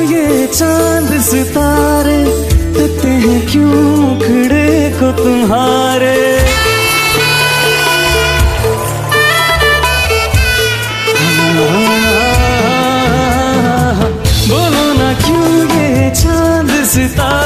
ये चांद सितारे देते हैं क्यों मुखड़े को तुम्हारे। बोलो ना क्यों ये चांद सितारे